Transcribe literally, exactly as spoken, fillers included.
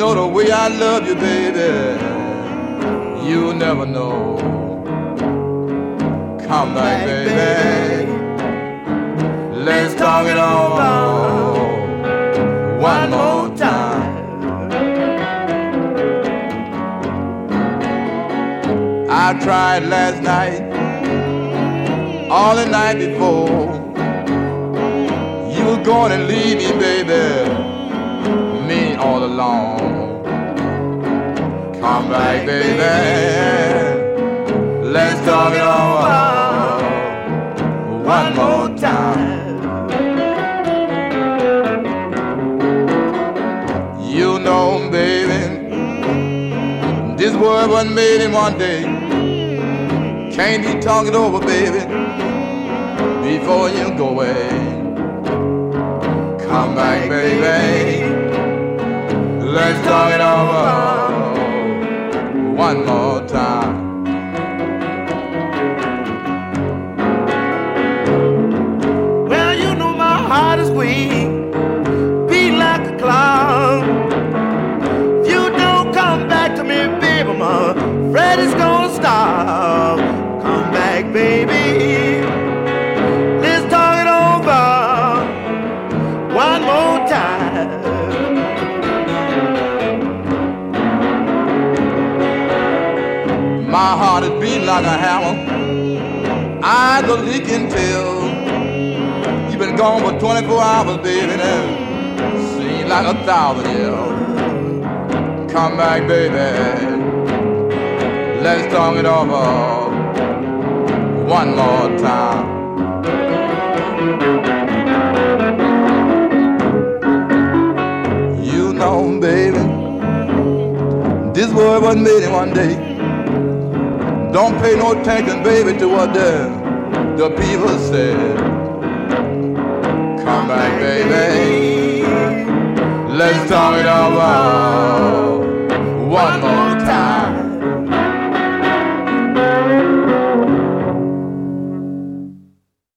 know the way I love you, baby. You never know. Come back, baby. Let's talk it over one more time. I tried last night, all the night before. You were gonna leave me, baby, me all alone. Come back, baby. Let's talk it over one more time. You know, baby, this world wasn't made in one day. Can't be talking over, baby, before you go away. Come back, baby. Let's talk it over one more time. Well, you know my heart is weak, beat like a clown. If you don't come back to me, baby, my Fred is gonna stop. Come back, baby. Let's talk it over one more time. My heart is beating like a hammer, eyes are leaking till you've been gone for twenty-four hours, baby, and seems like a thousand years. Come back, baby. Let's talk it over one more time. You know, baby, this world wasn't made in one day. Don't pay no attention, baby, to what the, the people said.